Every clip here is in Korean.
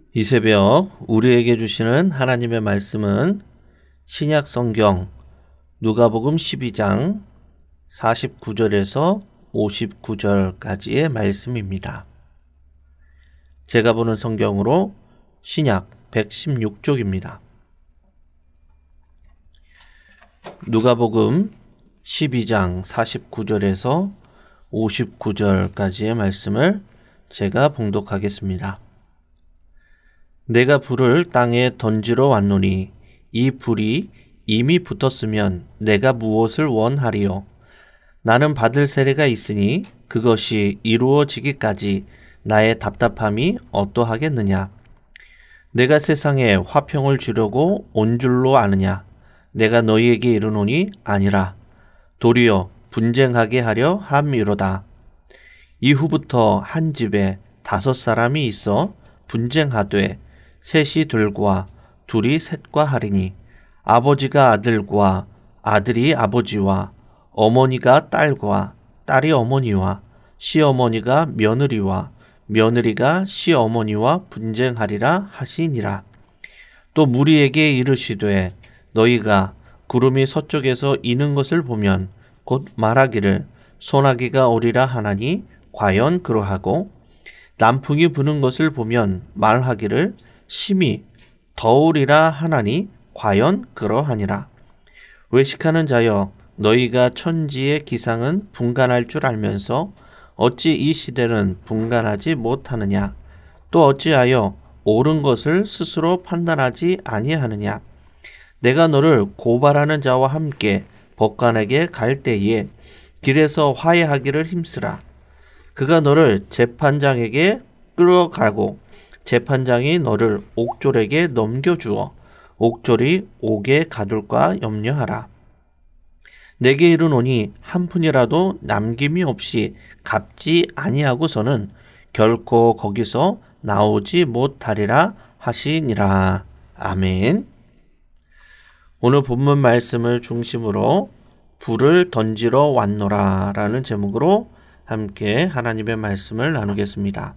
이 새벽 우리에게 주시는 하나님의 말씀은 신약 성경 누가복음 12장 49절에서 59절까지의 말씀입니다. 제가 보는 성경으로 신약 116쪽입니다. 누가복음 12장 49절에서 59절까지의 말씀을 제가 봉독하겠습니다. 내가 불을 땅에 던지러 왔노니 이 불이 이미 붙었으면 내가 무엇을 원하리요? 나는 받을 세례가 있으니 그것이 이루어지기까지 나의 답답함이 어떠하겠느냐? 내가 세상에 화평을 주려고 온 줄로 아느냐? 내가 너희에게 이르노니 아니라 도리어 분쟁하게 하려 함이로다. 이후부터 한 집에 5사람이 있어 분쟁하되 셋이 둘과 둘이 셋과 하리니 아버지가 아들과 아들이 아버지와 어머니가 딸과 딸이 어머니와 시어머니가 며느리와 며느리가 시어머니와 분쟁하리라 하시니라. 또 무리에게 이르시되 너희가 구름이 서쪽에서 이는 것을 보면 곧 말하기를 소나기가 오리라 하나니 과연 그러하고 남풍이 부는 것을 보면 말하기를 심히 더우리라 하나니 과연 그러하니라. 외식하는 자여 너희가 천지의 기상은 분간할 줄 알면서 어찌 이 시대는 분간하지 못하느냐? 또 어찌하여 옳은 것을 스스로 판단하지 아니하느냐? 내가 너를 고발하는 자와 함께 법관에게 갈 때에 길에서 화해하기를 힘쓰라. 그가 너를 재판장에게 끌어가고 재판장이 너를 옥졸에게 넘겨주어 옥졸이 옥에 가둘까 염려하라. 내게 이르노니 한 푼이라도 남김이 없이 갚지 아니하고서는 결코 거기서 나오지 못하리라 하시니라. 아멘. 오늘 본문 말씀을 중심으로 불을 던지러 왔노라 라는 제목으로 함께 하나님의 말씀을 나누겠습니다.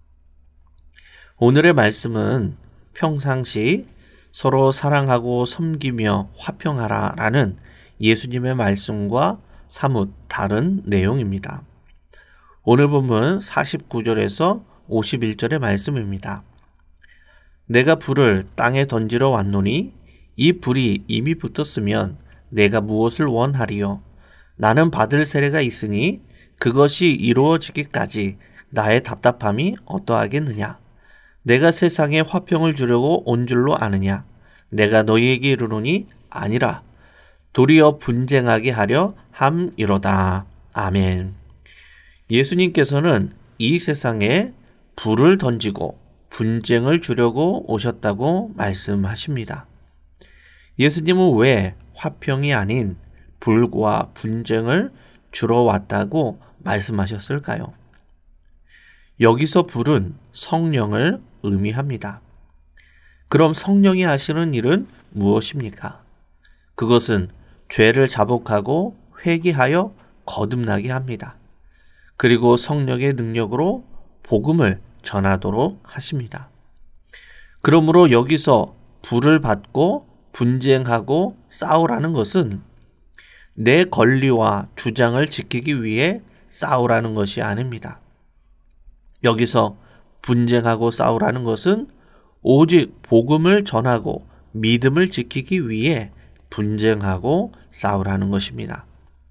오늘의 말씀은 평상시 서로 사랑하고 섬기며 화평하라 라는 예수님의 말씀과 사뭇 다른 내용입니다. 오늘 본문 49절에서 51절의 말씀입니다. 내가 불을 땅에 던지러 왔노니 이 불이 이미 붙었으면 내가 무엇을 원하리요? 나는 받을 세례가 있으니 그것이 이루어지기까지 나의 답답함이 어떠하겠느냐? 내가 세상에 화평을 주려고 온 줄로 아느냐? 내가 너희에게 이르노니 아니라 도리어 분쟁하게 하려 함이로다. 아멘. 예수님께서는 이 세상에 불을 던지고 분쟁을 주려고 오셨다고 말씀하십니다. 예수님은 왜 화평이 아닌 불과 분쟁을 주러 왔다고 말씀하셨을까요? 여기서 불은 성령을 의미합니다. 그럼 성령이 하시는 일은 무엇입니까? 그것은 죄를 자복하고 회개하여 거듭나게 합니다. 그리고 성령의 능력으로 복음을 전하도록 하십니다. 그러므로 여기서 불을 받고 분쟁하고 싸우라는 것은 내 권리와 주장을 지키기 위해 싸우라는 것이 아닙니다. 여기서 분쟁하고 싸우라는 것은 오직 복음을 전하고 믿음을 지키기 위해 분쟁하고 싸우라는 것입니다.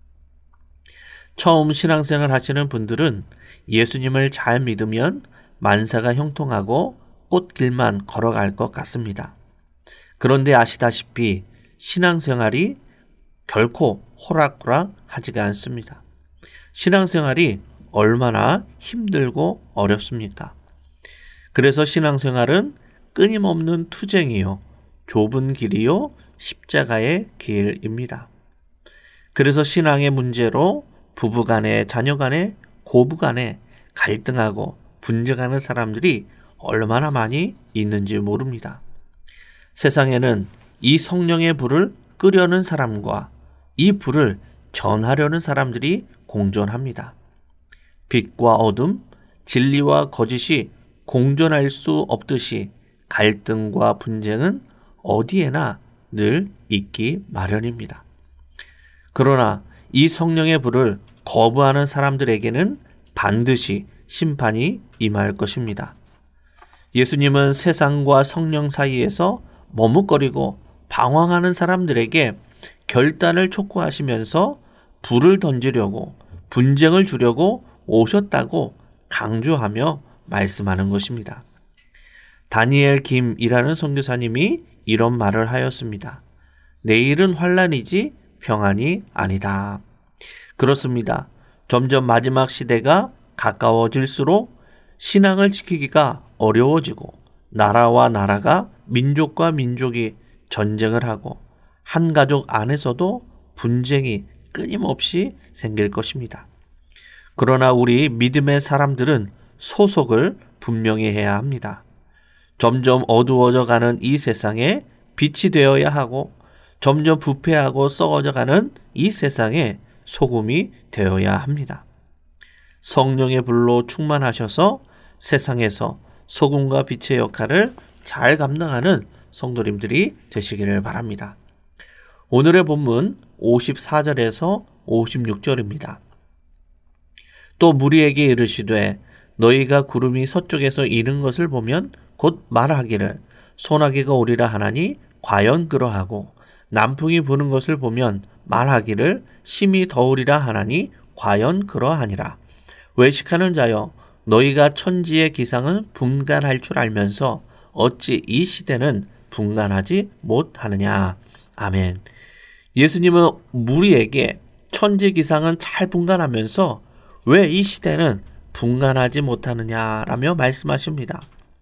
처음 신앙생활 하시는 분들은 예수님을 잘 믿으면 만사가 형통하고 꽃길만 걸어갈 것 같습니다. 그런데 아시다시피 신앙생활이 결코 호락호락 하지가 않습니다. 신앙생활이 얼마나 힘들고 어렵습니까? 그래서 신앙생활은 끊임없는 투쟁이요, 좁은 길이요, 십자가의 길입니다. 그래서 신앙의 문제로 부부간에, 자녀간에, 고부간에 갈등하고 분쟁하는 사람들이 얼마나 많이 있는지 모릅니다. 세상에는 이 성령의 불을 끄려는 사람과 이 불을 전하려는 사람들이 공존합니다. 빛과 어둠, 진리와 거짓이 공존할 수 없듯이 갈등과 분쟁은 어디에나 늘 있기 마련입니다. 그러나 이 성령의 불을 거부하는 사람들에게는 반드시 심판이 임할 것입니다. 예수님은 세상과 성령 사이에서 머뭇거리고 방황하는 사람들에게 결단을 촉구하시면서 불을 던지려고 분쟁을 주려고 오셨다고 강조하며 말씀하는 것입니다. 다니엘 김이라는 선교사님이 이런 말을 하였습니다. 내일은 환난이지 평안이 아니다. 그렇습니다. 점점 마지막 시대가 가까워질수록 신앙을 지키기가 어려워지고 나라와 나라가 민족과 민족이 전쟁을 하고 한 가족 안에서도 분쟁이 끊임없이 생길 것입니다. 그러나 우리 믿음의 사람들은 소속을 분명히 해야 합니다. 점점 어두워져 가는 이 세상에 빛이 되어야 하고 점점 부패하고 썩어져 가는 이 세상에 소금이 되어야 합니다. 성령의 불로 충만하셔서 세상에서 소금과 빛의 역할을 잘 감당하는 성도님들이 되시기를 바랍니다. 오늘의 본문 54절에서 56절입니다. 또 무리에게 이르시되 너희가 구름이 서쪽에서 이른 것을 보면 곧 말하기를 소나기가 오리라 하나니 과연 그러하고 남풍이 부는 것을 보면 말하기를 심히 더우리라 하나니 과연 그러하니라. 외식하는 자여 너희가 천지의 기상은 분간할 줄 알면서 어찌 이 시대는 분간하지 못하느냐. 아멘. 예수님은 무리에게 천지 기상은 잘 분간하면서 왜 이 시대는 분간하지 못하느냐라며 말씀하십니다.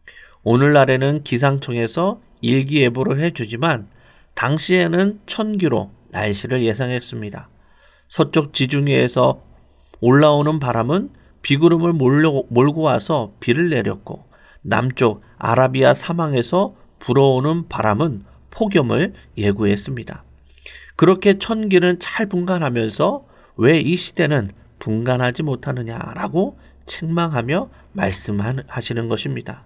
오늘날에는 기상청에서 일기예보를 해주지만 당시에는 천기로 날씨를 예상했습니다. 서쪽 지중해에서 올라오는 바람은 비구름을 몰고 와서 비를 내렸고 남쪽 아라비아 사망에서 불어오는 바람은 폭염을 예고했습니다. 그렇게 천기는 잘 분간하면서 왜 이 시대는 분간하지 못하느냐라고 책망하며 말씀하시는 것입니다.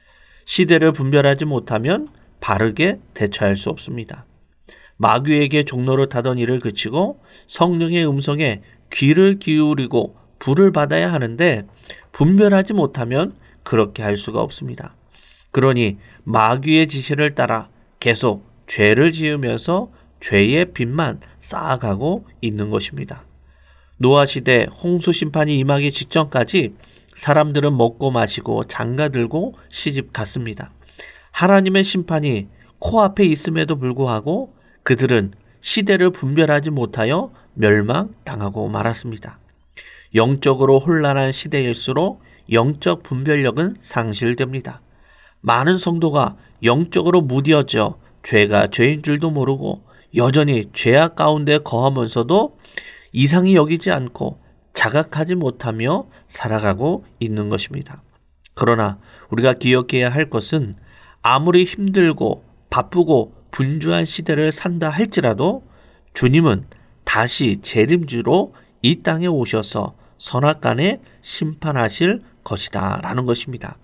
시대를 분별하지 못하면 바르게 대처할 수 없습니다. 마귀에게 종로를 타던 일을 그치고 성령의 음성에 귀를 기울이고 불을 받아야 하는데 분별하지 못하면 그렇게 할 수가 없습니다. 그러니 마귀의 지시를 따라 계속 죄를 지으면서 죄의 빚만 쌓아가고 있는 것입니다. 노아 시대 홍수 심판이 임하기 직전까지 사람들은 먹고 마시고 장가들고 시집 갔습니다. 하나님의 심판이 코앞에 있음에도 불구하고 그들은 시대를 분별하지 못하여 멸망당하고 말았습니다. 영적으로 혼란한 시대일수록 영적 분별력은 상실됩니다. 많은 성도가 영적으로 무뎌져 죄가 죄인 줄도 모르고 여전히 죄악 가운데 거하면서도 이상히 여기지 않고 자각하지 못하며 살아가고 있는 것입니다. 그러나 우리가 기억해야 할 것은 아무리 힘들고 바쁘고 분주한 시대를 산다 할지라도 주님은 다시 재림주로 이 땅에 오셔서 선악간에 심판하실 것이다 라는 것입니다.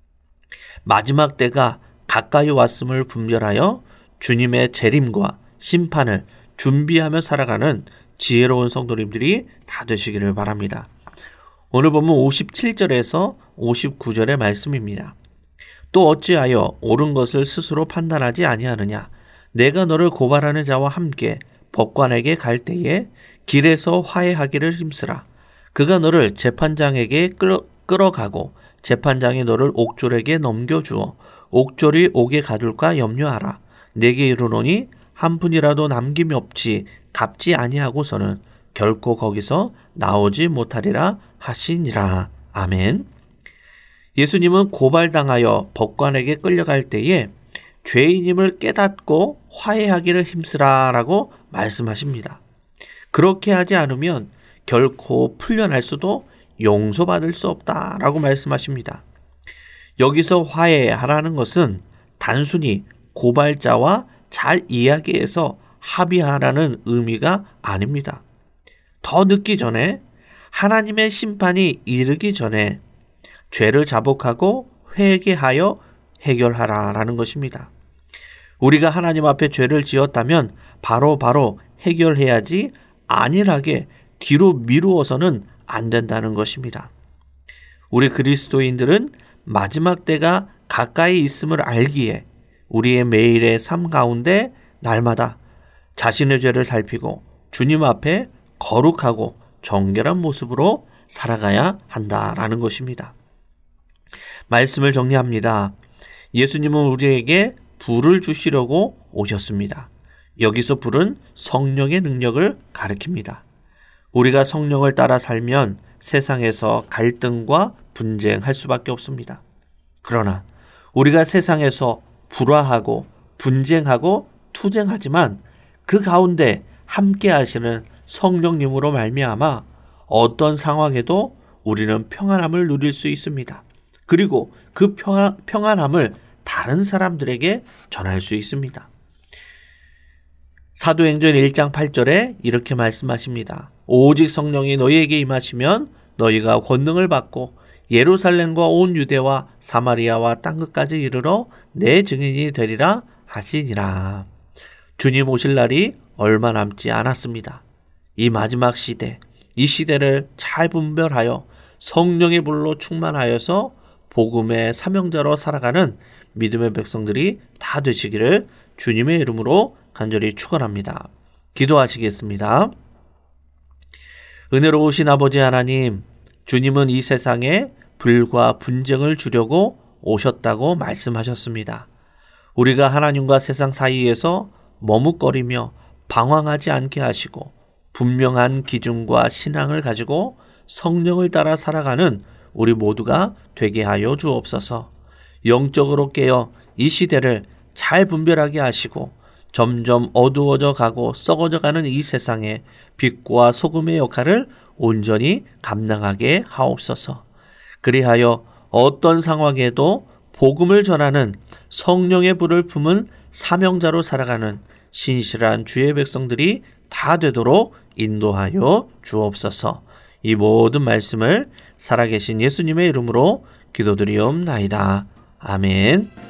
마지막 때가 가까이 왔음을 분별하여 주님의 재림과 심판을 준비하며 살아가는 지혜로운 성도님들이 다 되시기를 바랍니다. 오늘 보면 57절에서 59절의 말씀입니다. 또 어찌하여 옳은 것을 스스로 판단하지 아니하느냐. 내가 너를 고발하는 자와 함께 법관에게 갈 때에 길에서 화해하기를 힘쓰라. 그가 너를 재판장에게 끌어가고 재판장이 너를 옥졸에게 넘겨주어 옥졸이 옥에 가둘까 염려하라. 내게 이르노니 한 푼이라도 남김이 없이 갚지 아니하고서는 결코 거기서 나오지 못하리라 하시니라. 아멘. 예수님은 고발당하여 법관에게 끌려갈 때에 죄인임을 깨닫고 화해하기를 힘쓰라라고 말씀하십니다. 그렇게 하지 않으면 결코 풀려날 수도 용서받을 수 없다라고 말씀하십니다. 여기서 화해하라는 것은 단순히 고발자와 잘 이야기해서 합의하라는 의미가 아닙니다. 더 늦기 전에 하나님의 심판이 이르기 전에 죄를 자복하고 회개하여 해결하라라는 것입니다. 우리가 하나님 앞에 죄를 지었다면 바로 해결해야지 안일하게 뒤로 미루어서는 안 된다는 것입니다. 우리 그리스도인들은 마지막 때가 가까이 있음을 알기에 우리의 매일의 삶 가운데 날마다 자신의 죄를 살피고 주님 앞에 거룩하고 정결한 모습으로 살아가야 한다라는 것입니다. 말씀을 정리합니다. 예수님은 우리에게 불을 주시려고 오셨습니다. 여기서 불은 성령의 능력을 가리킵니다. 우리가 성령을 따라 살면 세상에서 갈등과 분쟁할 수밖에 없습니다. 그러나 우리가 세상에서 불화하고 분쟁하고 투쟁하지만 그 가운데 함께 하시는 성령님으로 말미암아 어떤 상황에도 우리는 평안함을 누릴 수 있습니다. 그리고 그 평안함을 다른 사람들에게 전할 수 있습니다. 사도행전 1장 8절에 이렇게 말씀하십니다. 오직 성령이 너희에게 임하시면 너희가 권능을 받고 예루살렘과 온 유대와 사마리아와 땅끝까지 이르러 내 증인이 되리라 하시니라. 주님 오실 날이 얼마 남지 않았습니다. 이 마지막 시대, 이 시대를 잘 분별하여 성령의 불로 충만하여서 복음의 사명자로 살아가는 믿음의 백성들이 다 되시기를 주님의 이름으로 간절히 축원합니다. 기도하시겠습니다. 은혜로우신 아버지 하나님, 주님은 이 세상에 불과 분쟁을 주려고 오셨다고 말씀하셨습니다. 우리가 하나님과 세상 사이에서 머뭇거리며 방황하지 않게 하시고 분명한 기준과 신앙을 가지고 성령을 따라 살아가는 우리 모두가 되게 하여 주옵소서. 영적으로 깨어 이 시대를 잘 분별하게 하시고 점점 어두워져 가고 썩어져 가는 이 세상에 빛과 소금의 역할을 온전히 감당하게 하옵소서. 그리하여 어떤 상황에도 복음을 전하는 성령의 불을 품은 사명자로 살아가는 신실한 주의 백성들이 다 되도록 인도하여 주옵소서. 이 모든 말씀을 살아계신 예수님의 이름으로 기도드리옵나이다. 아멘.